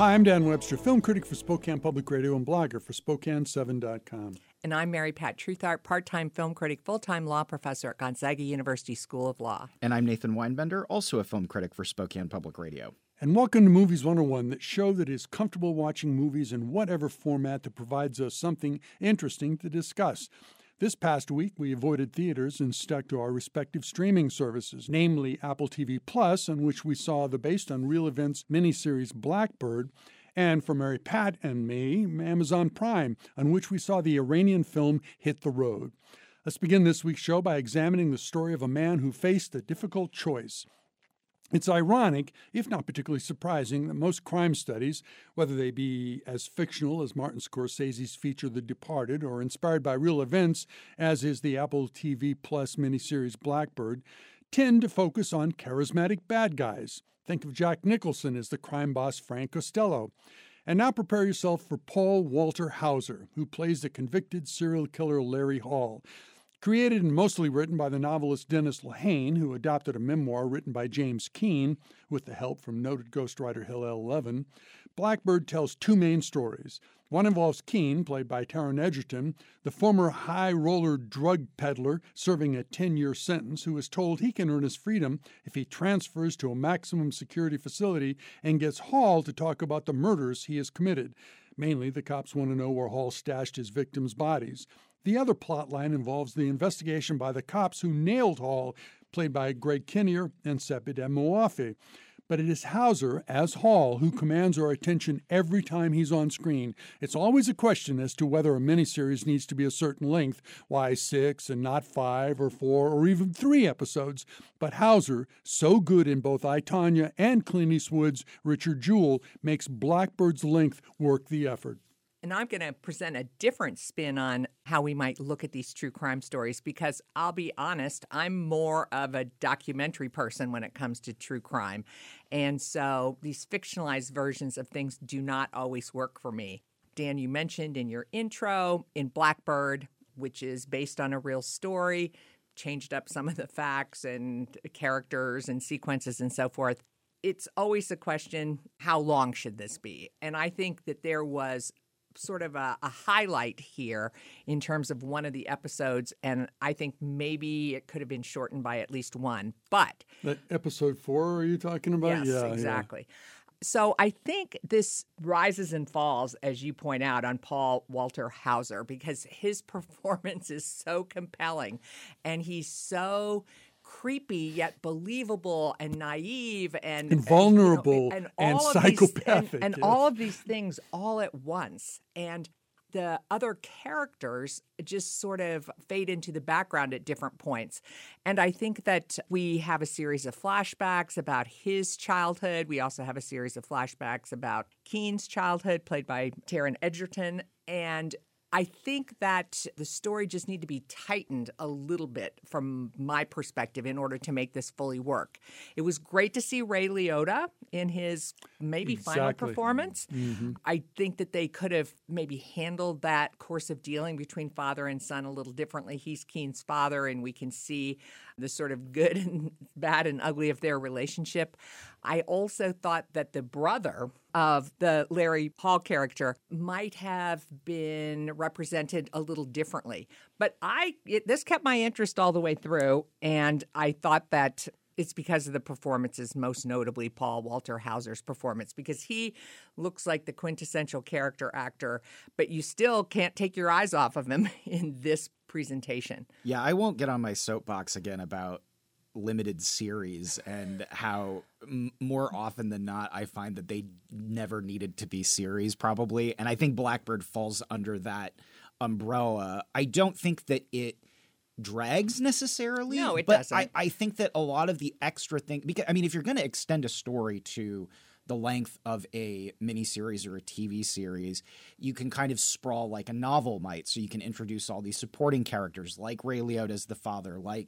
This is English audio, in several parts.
Hi, I'm Dan Webster, film critic for Spokane Public Radio and blogger for Spokane7.com. And I'm Mary Pat Truthart, part-time film critic, full-time law professor at Gonzaga University School of Law. And I'm Nathan Weinbender, also a film critic for Spokane Public Radio. And welcome to Movies 101, that show that is comfortable watching movies in whatever format that provides us something interesting to discuss. This past week, we avoided theaters and stuck to our respective streaming services, namely Apple TV Plus, on which we saw the based on real events miniseries Blackbird, and for Mary Pat and me, Amazon Prime, on which we saw the Iranian film Hit the Road. Let's begin this week's show by examining the story of a man who faced a difficult choice. It's ironic, if not particularly surprising, that most crime studies, whether they be as fictional as Martin Scorsese's feature The Departed or inspired by real events, as is the Apple TV Plus miniseries Blackbird, tend to focus on charismatic bad guys. Think of Jack Nicholson as the crime boss Frank Costello. And now prepare yourself for Paul Walter Hauser, who plays the convicted serial killer Larry Hall. Created and mostly written by the novelist Dennis Lehane, who adapted a memoir written by James Keane, with the help from noted ghostwriter Hillel Levin, Blackbird tells two main stories. One involves Keane, played by Taron Egerton, the former high-roller drug peddler serving a 10-year sentence, who is told he can earn his freedom if he transfers to a maximum security facility and gets Hall to talk about the murders he has committed. Mainly, the cops want to know where Hall stashed his victims' bodies. The other plotline involves the investigation by the cops who nailed Hall, played by Greg Kinnear and Sepideh Moafi. But it is Hauser, as Hall, who commands our attention every time he's on screen. It's always a question as to whether a miniseries needs to be a certain length, why 6 and not 5 or 4 or even 3 episodes. But Hauser, so good in both I, Tonya and Clint Eastwood's Richard Jewell, makes Blackbird's length work the effort. And I'm going to present a different spin on how we might look at these true crime stories because I'll be honest, I'm more of a documentary person when it comes to true crime. And so these fictionalized versions of things do not always work for me. Dan, you mentioned in your intro in Blackbird, which is based on a real story, changed up some of the facts and characters and sequences and so forth. It's always a question, how long should this be? And I think that there was sort of a highlight here in terms of one of the episodes, and I think maybe it could have been shortened by at least one. But that episode 4 are you talking about? Yes, exactly. Yeah. So I think this rises and falls, as you point out, on Paul Walter Hauser because his performance is so compelling and he's so creepy yet believable and naive and vulnerable and psychopathic and all of these things all at once. And the other characters just sort of fade into the background at different points. And I think that we have a series of flashbacks about his childhood. We also have a series of flashbacks about Keane's childhood, played by Taron Egerton. And I think that the story just need to be tightened a little bit from my perspective in order to make this fully work. It was great to see Ray Liotta in his maybe final performance. Mm-hmm. I think that they could have maybe handled that course of dealing between father and son a little differently. He's Keane's father, and we can see the sort of good and bad and ugly of their relationship. I also thought that the brother of the Larry Hall character might have been represented a little differently. But this kept my interest all the way through, and I thought that it's because of the performances, most notably Paul Walter Hauser's performance, because he looks like the quintessential character actor, but you still can't take your eyes off of him in this presentation. Yeah, I won't get on my soapbox again about limited series and how more often than not I find that they never needed to be series probably, and I think Blackbird falls under that umbrella. I don't think that it drags necessarily. No, it but doesn't. I think that a lot of the extra thing, because I mean, if you're going to extend a story to the length of a miniseries or a TV series, you can kind of sprawl like a novel might. So you can introduce all these supporting characters like Ray Liotta as the father, like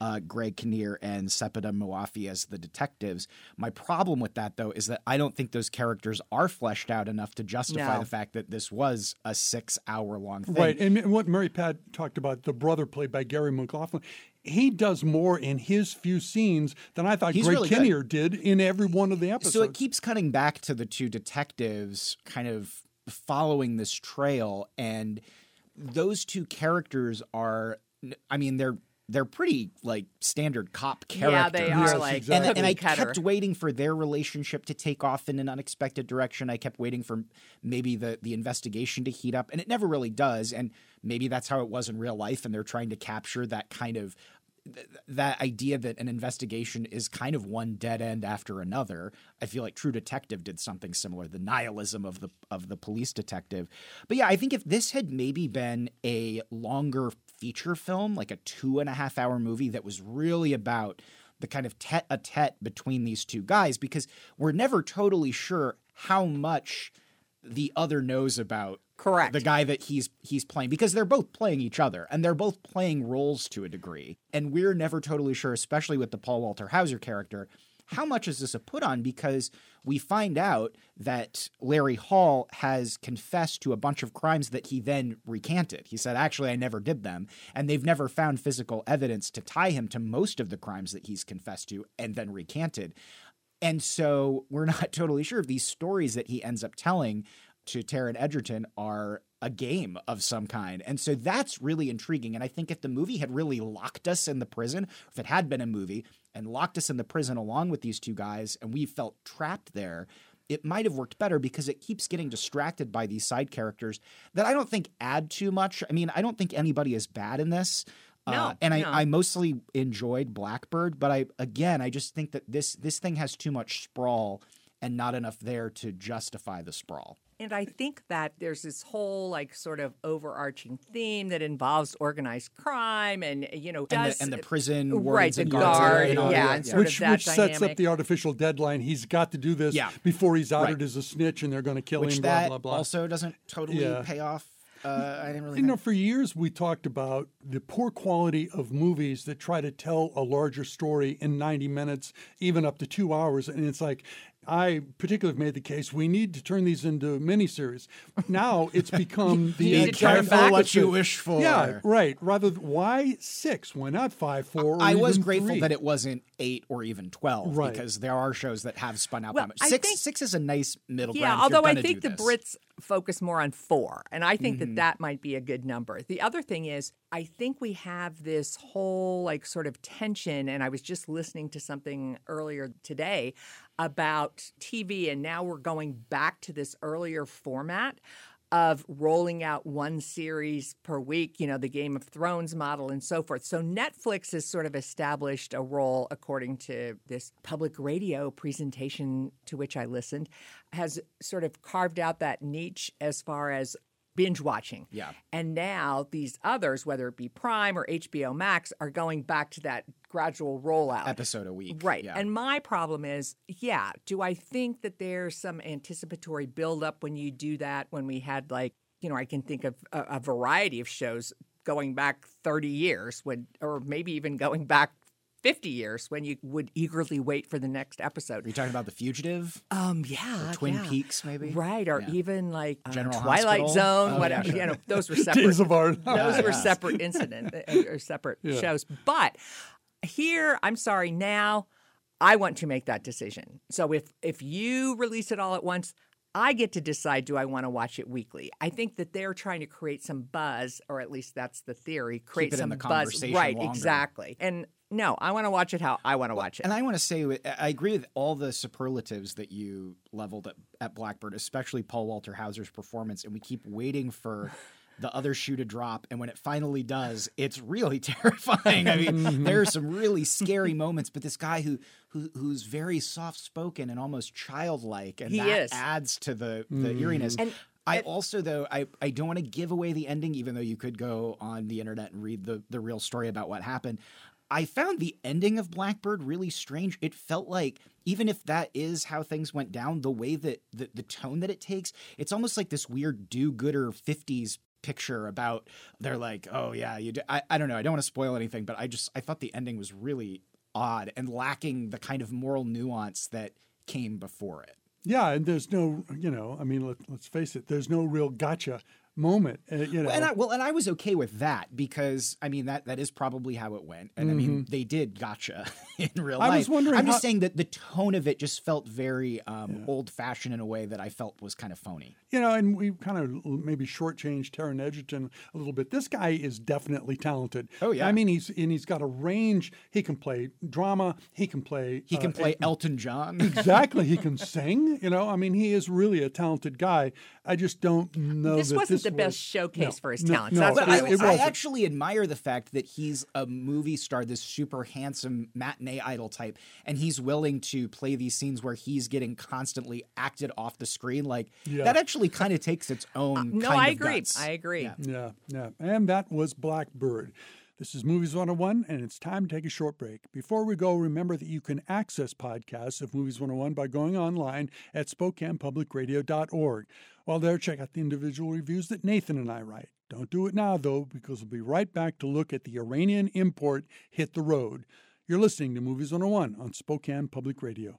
Greg Kinnear and Sepideh Moafi as the detectives. My problem with that, though, is that I don't think those characters are fleshed out enough to justify the fact that this was a 6-hour-long thing. Right, and what Mary Pat talked about, the brother played by Gary McLaughlin, he does more in his few scenes than I thought Greg really Kinnear did in every one of the episodes. So it keeps cutting back to the two detectives kind of following this trail, and those two characters are, I mean, they're pretty like standard cop characters. Yeah, they are like exactly. And I kept waiting for their relationship to take off in an unexpected direction. I kept waiting for maybe the investigation to heat up, and it never really does. And maybe that's how it was in real life, and they're trying to capture that kind of that idea that an investigation is kind of one dead end after another. I feel like True Detective did something similar, the nihilism of the police detective. But yeah, I think if this had maybe been a longer feature film, like a 2.5-hour movie that was really about the kind of tete-a-tete between these two guys, because we're never totally sure how much the other knows about Correct. the guy that he's playing, because they're both playing each other and they're both playing roles to a degree. And we're never totally sure, especially with the Paul Walter Hauser character, how much is this a put on? Because we find out that Larry Hall has confessed to a bunch of crimes that he then recanted. He said, actually, I never did them. And they've never found physical evidence to tie him to most of the crimes that he's confessed to and then recanted. And so we're not totally sure if these stories that he ends up telling to Taron Egerton are a game of some kind. And so that's really intriguing. And I think if the movie had really locked us in the prison, if it had been a movie and locked us in the prison along with these two guys and we felt trapped there, it might have worked better, because it keeps getting distracted by these side characters that I don't think add too much. I mean, I don't think anybody is bad in this. I mostly enjoyed Blackbird, but I just think that this thing has too much sprawl and not enough there to justify the sprawl. And I think that there's this whole like sort of overarching theme that involves organized crime and, you know, and the prison wardens right, the and guard, and all yeah, that. and sort Which of that sets dynamic. up the artificial deadline. He's got to do this before he's outed as a snitch and they're going to kill Which him, that blah, blah, blah. also doesn't totally pay off. I didn't really know. For years, we talked about the poor quality of movies that try to tell a larger story in 90 minutes, even up to 2 hours. And it's like, I particularly have made the case we need to turn these into miniseries. Now it's become the need to turn back what you wish for. Yeah, right. Why 6? Why not 5, 4, or I was even grateful 3? that it wasn't 8 or even 12, Right. because there are shows that have spun out Well, that much. I 6 is a nice middle ground. Yeah, if you're although I gonna think do the this. Brits focus more on 4, and I think that might be a good number. The other thing is, I think we have this whole like sort of tension, and I was just listening to something earlier today about TV, and now we're going back to this earlier format of rolling out one series per week, you know, the Game of Thrones model and so forth. So Netflix has sort of established a role, according to this public radio presentation to which I listened, has sort of carved out that niche as far as binge watching. Yeah. And now these others, whether it be Prime or HBO Max, are going back to that gradual rollout. Episode a week. Right. Yeah. And my problem is, do I think that there's some anticipatory buildup when you do that, when we had like, you know, I can think of a variety of shows going back 30 years or maybe even going back 50 years when you would eagerly wait for the next episode. Are you talking about The Fugitive? Yeah. Or Twin Peaks, maybe? Right. Or even like General Twilight Hospital? Zone, Oh, whatever. yeah. You know, those were separate. Days of Our Those were separate incidents or separate shows. But here, I'm sorry, now I want to make that decision. So if you release it all at once, I get to decide, do I want to watch it weekly? I think that they're trying to create some buzz, or at least that's the theory, create Keep it in some the buzz. conversation Right, longer. exactly. And no, I want to watch it how I want to watch it. And I want to say, I agree with all the superlatives that you leveled at Blackbird, especially Paul Walter Hauser's performance. And we keep waiting for the other shoe to drop. And when it finally does, it's really terrifying. I mean, there are some really scary moments, but this guy who's very soft-spoken and almost childlike, and He that is. adds to the eeriness. And I also, though, I don't want to give away the ending, even though you could go on the internet and read the real story about what happened. I found the ending of Blackbird really strange. It felt like, even if that is how things went down, the way that the tone that it takes, it's almost like this weird do-gooder 50s picture about they're like, oh yeah, you do. I don't know. I don't want to spoil anything, but I thought the ending was really odd and lacking the kind of moral nuance that came before it. Yeah, and there's no, I mean, let's face it, there's no real gotcha moment, And I was okay with that because, I mean, that is probably how it went. And I mean, they did gotcha in real life. I was wondering I'm just saying that the tone of it just felt very old-fashioned in a way that I felt was kind of phony. And we kind of maybe shortchanged Taron Egerton a little bit. This guy is definitely talented. Oh, yeah. I mean, he's got a range. He can play drama. He can play... He can play Elton John. Exactly. He can sing. I mean, he is really a talented guy. I just don't know this that wasn't the best showcase for his talents. No, That's what I would say. I actually admire the fact that he's a movie star, this super handsome matinee idol type, and he's willing to play these scenes where he's getting constantly acted off the screen. Like, that actually kind of takes its own I of agree. guts. I agree. Yeah. And that was Blackbird. This is Movies 101, and it's time to take a short break. Before we go, remember that you can access podcasts of Movies 101 by going online at SpokanePublicRadio.org. While there, check out the individual reviews that Nathan and I write. Don't do it now, though, because we'll be right back to look at the Iranian import Hit the Road. You're listening to Movies 101 on Spokane Public Radio.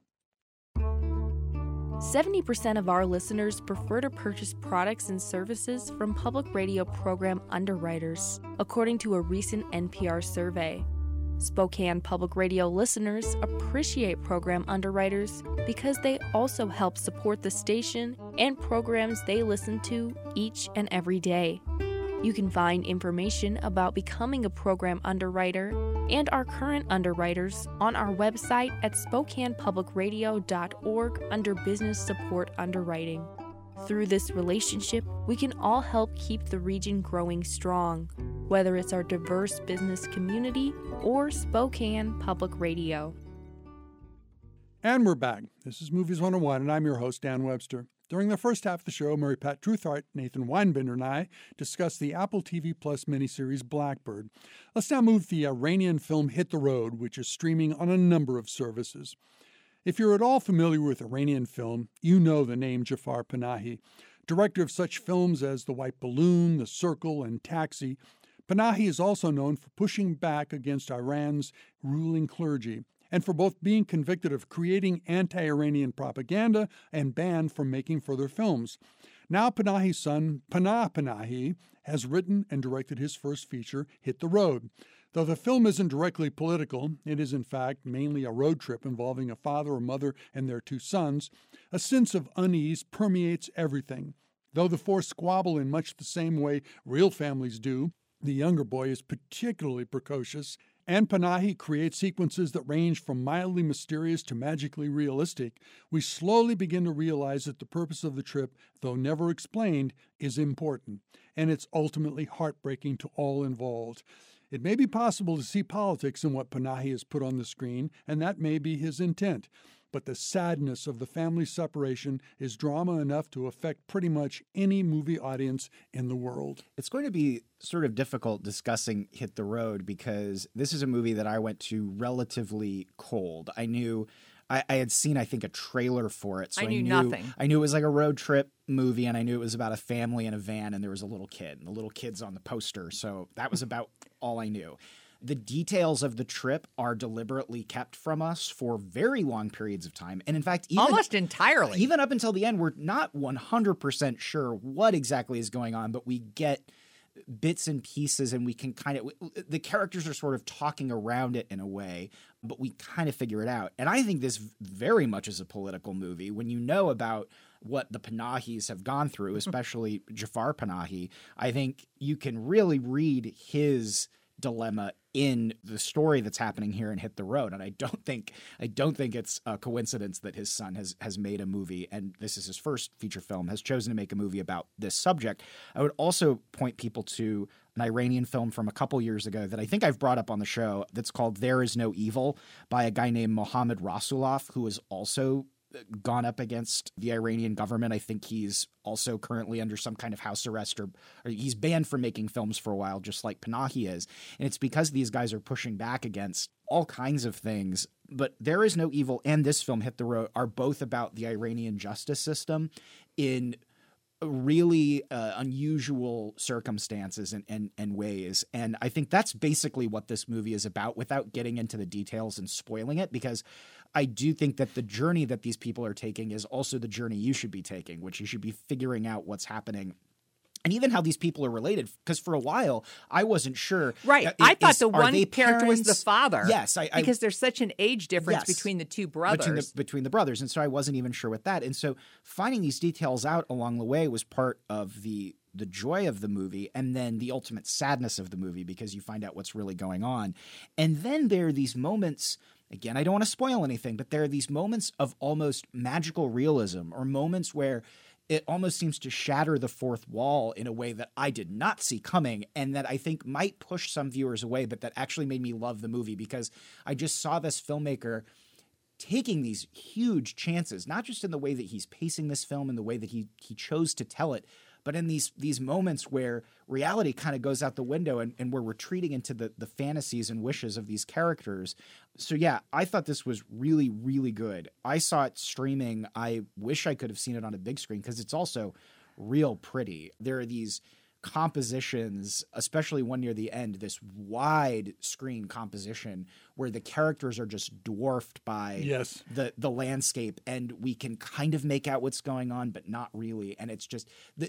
70% of our listeners prefer to purchase products and services from public radio program underwriters, according to a recent NPR survey. Spokane Public Radio listeners appreciate program underwriters because they also help support the station and programs they listen to each and every day. You can find information about becoming a program underwriter and our current underwriters on our website at SpokanePublicRadio.org under Business Support Underwriting. Through this relationship, we can all help keep the region growing strong, whether it's our diverse business community or Spokane Public Radio. And we're back. This is Movies 101, and I'm your host, Dan Webster. During the first half of the show, Mary Pat Truthart, Nathan Weinbender, and I discussed the Apple TV Plus miniseries Blackbird. Let's now move to the Iranian film Hit the Road, which is streaming on a number of services. If you're at all familiar with Iranian film, you know the name Jafar Panahi. Director of such films as The White Balloon, The Circle, and Taxi, Panahi is also known for pushing back against Iran's ruling clergy, and for both being convicted of creating anti-Iranian propaganda and banned from making further films. Now Panahi's son, Panah Panahi, has written and directed his first feature, Hit the Road. Though the film isn't directly political, it is in fact mainly a road trip involving a father, a mother, and their two sons, a sense of unease permeates everything. Though the four squabble in much the same way real families do, the younger boy is particularly precocious, and Panahi creates sequences that range from mildly mysterious to magically realistic. We slowly begin to realize that the purpose of the trip, though never explained, is important, and it's ultimately heartbreaking to all involved. It may be possible to see politics in what Panahi has put on the screen, and that may be his intent. But the sadness of the family separation is drama enough to affect pretty much any movie audience in the world. It's going to be sort of difficult discussing Hit the Road because this is a movie that I went to relatively cold. I had seen, I think, a trailer for it. So I knew nothing. I knew it was like a road trip movie, and I knew it was about a family in a van, and there was a little kid, and the little kid's on the poster. So that was about all I knew. The details of the trip are deliberately kept from us for very long periods of time. And in fact, almost entirely. Even up until the end, we're not 100% sure what exactly is going on, but we get bits and pieces, and we can the characters are sort of talking around it in a way, but we kind of figure it out. And I think this very much is a political movie. When you know about what the Panahis have gone through, especially Jafar Panahi, I think you can really read his dilemma in the story that's happening here in Hit the Road. And I don't think it's a coincidence that his son has made a movie, and this is his first feature film, has chosen to make a movie about this subject. I would also point people to an Iranian film from a couple years ago that I think I've brought up on the show that's called There Is No Evil by a guy named Mohammad Rasulov, who is also gone up against the Iranian government. I think he's also currently under some kind of house arrest or he's banned from making films for a while, just like Panahi is. And it's because these guys are pushing back against all kinds of things. But There Is No Evil and this film, Hit the Road, are both about the Iranian justice system in really unusual circumstances and ways. And I think that's basically what this movie is about, without getting into the details and spoiling it, because I do think that the journey that these people are taking is also the journey you should be taking, which you should be figuring out what's happening. And even how these people are related, because for a while I wasn't sure. Right, I thought the one character was the parents? father. Yes, because there's such an age difference Yes. between the two brothers. Between the brothers, and so I wasn't even sure with that. And so finding these details out along the way was part of the joy of the movie, and then the ultimate sadness of the movie, because you find out what's really going on. And then there are these moments. Again, I don't want to spoil anything, but there are these moments of almost magical realism, or moments where it almost seems to shatter the fourth wall in a way that I did not see coming, and that I think might push some viewers away, but that actually made me love the movie, because I just saw this filmmaker taking these huge chances, not just in the way that he's pacing this film and the way that he chose to tell it, but in these moments where reality kind of goes out the window and we're retreating into the fantasies and wishes of these characters. So yeah, I thought this was really, really good. I saw it streaming. I wish I could have seen it on a big screen, because it's also real pretty. There are these compositions, especially one near the end, this wide screen composition where the characters are just dwarfed by the landscape, and we can kind of make out what's going on, but not really. And it's just the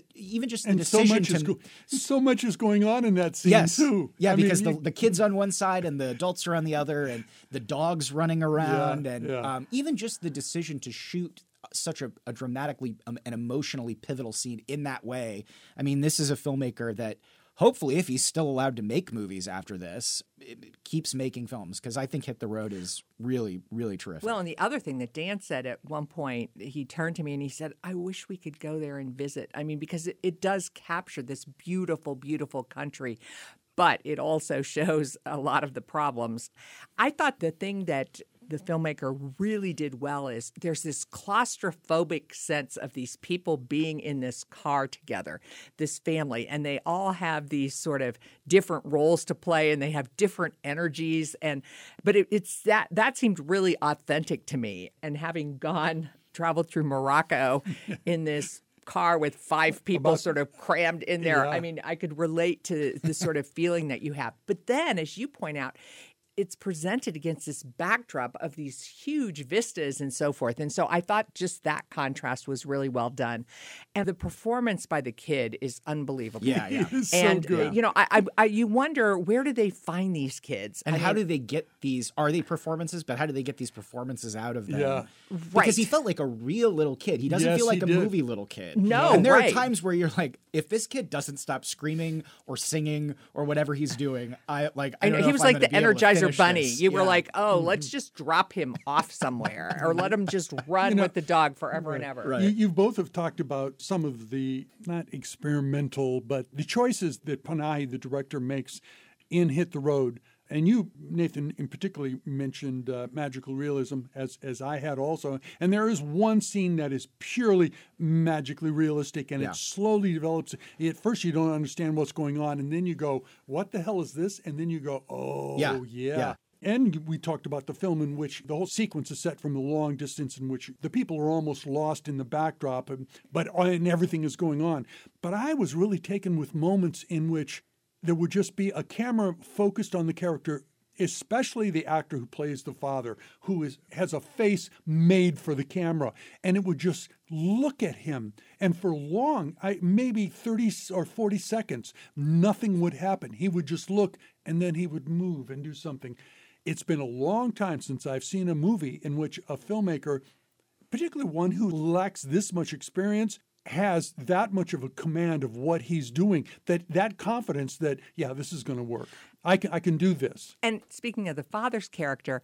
decision so much is going on in that scene too. Yeah, because the kids on one side and the adults are on the other, and the dogs running around, even just the decision to shoot such a dramatically and emotionally pivotal scene in that way. I mean, this is a filmmaker that hopefully, if he's still allowed to make movies after this, it keeps making films, because I think Hit the Road is really, really terrific. Well, and the other thing that Dan said at one point, he turned to me and he said, I wish we could go there and visit. I mean, because it does capture this beautiful, beautiful country, but it also shows a lot of the problems. I thought the thing that the filmmaker really did well is there's this claustrophobic sense of these people being in this car together, this family, and they all have these sort of different roles to play, and they have different energies. But it's that seemed really authentic to me. And having traveled through Morocco in this car with 5 people sort of crammed in there, I mean, I could relate to the sort of feeling that you have. But then, as you point out, it's presented against this backdrop of these huge vistas and so forth. And so I thought just that contrast was really well done. And the performance by the kid is unbelievable. Yeah. It's and, so good. You know, you wonder, where do they find these kids? And how do they get these? Are they performances? But how do they get these performances out of them? Yeah. Because he felt like a real little kid. He doesn't feel like a movie little kid. No, and there are times where you're like, if this kid doesn't stop screaming or singing or whatever he's doing, I don't know he was if I'm like the gonna be able to Energizer finish Bunny. this. You were like, oh, let's just drop him off somewhere, or let him just run with the dog forever and ever. Right. You both have talked about some of the, not experimental, but the choices that Panahi, the director, makes in Hit the Road. And you, Nathan, in particular, mentioned magical realism, as I had also. And there is one scene that is purely magically realistic, and it slowly develops. At first, you don't understand what's going on, and then you go, what the hell is this? And then you go, oh, yeah. And we talked about the film in which the whole sequence is set from the long distance, in which the people are almost lost in the backdrop, and everything is going on. But I was really taken with moments in which there would just be a camera focused on the character, especially the actor who plays the father, who has a face made for the camera. And it would just look at him. And for long, maybe 30 or 40 seconds, nothing would happen. He would just look, and then he would move and do something. It's been a long time since I've seen a movie in which a filmmaker, particularly one who lacks this much experience, has that much of a command of what he's doing, that confidence that, this is going to work. I can do this. And speaking of the father's character,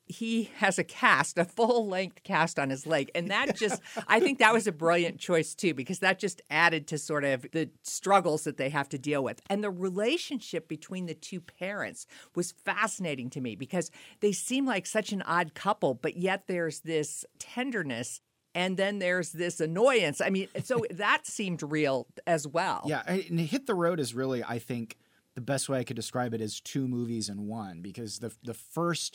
he has a full-length cast on his leg. And that just, I think that was a brilliant choice, too, because that just added to sort of the struggles that they have to deal with. And the relationship between the two parents was fascinating to me, because they seem like such an odd couple, but yet there's this tenderness. And then there's this annoyance. I mean, so that seemed real as well. Yeah, and Hit the Road is really, I think, the best way I could describe it is 2 movies in one, because the first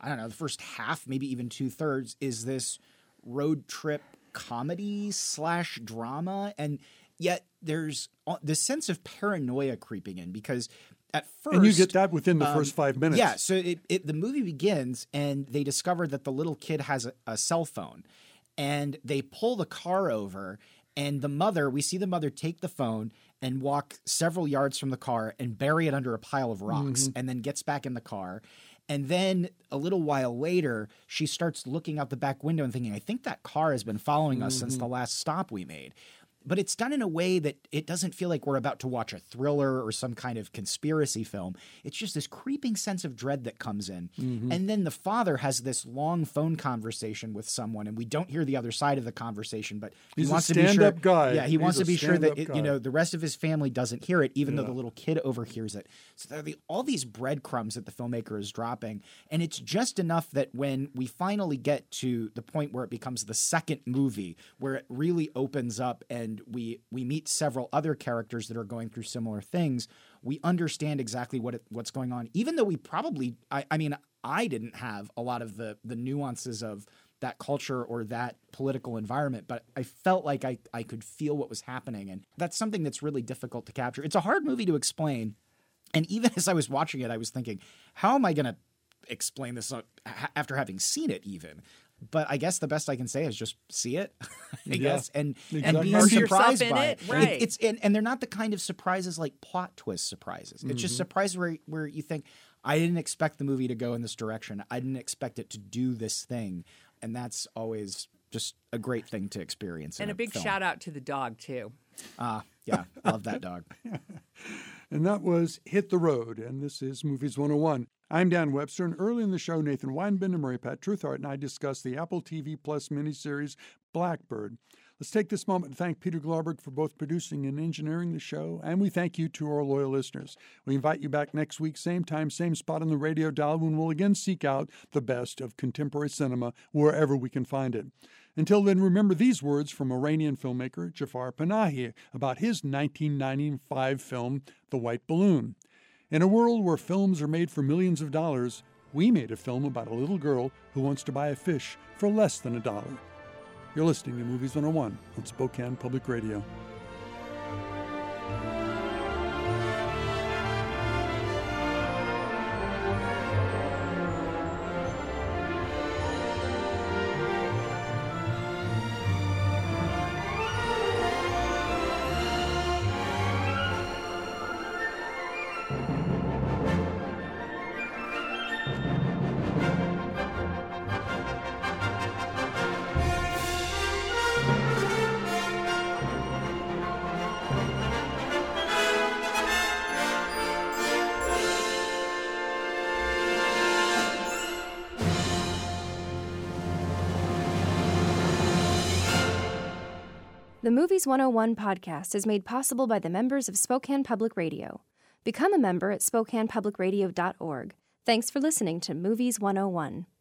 half, maybe even 2/3, is this road trip comedy / drama, and yet there's this sense of paranoia creeping in because at first... And you get that within the first 5 minutes. Yeah, so the movie begins and they discover that the little kid has a cell phone and they pull the car over and we see the mother take the phone and walk several yards from the car and bury it under a pile of rocks and then gets back in the car. And then a little while later, she starts looking out the back window and thinking, I think that car has been following us since the last stop we made. But it's done in a way that it doesn't feel like we're about to watch a thriller or some kind of conspiracy film. It's just this creeping sense of dread that comes in. And then the father has this long phone conversation with someone, and we don't hear the other side of the conversation, but he He's wants a to be sure. stand-up guy. Yeah, he wants to be sure that guy. the rest of his family doesn't hear it, even though the little kid overhears it. So there are all these breadcrumbs that the filmmaker is dropping, and it's just enough that when we finally get to the point where it becomes the second movie, where it really opens up and we meet several other characters that are going through similar things, we understand exactly what's going on, even though we probably I didn't have a lot of the nuances of that culture or that political environment, but I felt like I could feel what was happening, and that's something that's really difficult to capture. It's a hard movie to explain, and even as I was watching it, I was thinking, how am I going to explain this after having seen it even? But I guess the best I can say is just see it, I guess, and be surprised by it. Right. It's and they're not the kind of surprises like plot twist surprises. It's just surprises where you think, I didn't expect the movie to go in this direction. I didn't expect it to do this thing. And that's always just a great thing to experience. And a big shout out to the dog, too. Yeah, love that dog. And that was Hit the Road, and this is Movies 101. I'm Dan Webster, and early in the show, Nathan Weinben and Mary Pat Truthart and I discussed the Apple TV Plus miniseries Blackbird. Let's take this moment to thank Peter Glauberg for both producing and engineering the show, and we thank you to our loyal listeners. We invite you back next week, same time, same spot on the radio dial, when we'll again seek out the best of contemporary cinema wherever we can find it. Until then, remember these words from Iranian filmmaker Jafar Panahi about his 1995 film, The White Balloon. In a world where films are made for millions of dollars, we made a film about a little girl who wants to buy a fish for less than $1. You're listening to Movies 101 on Spokane Public Radio. The Movies 101 podcast is made possible by the members of Spokane Public Radio. Become a member at SpokanePublicRadio.org. Thanks for listening to Movies 101.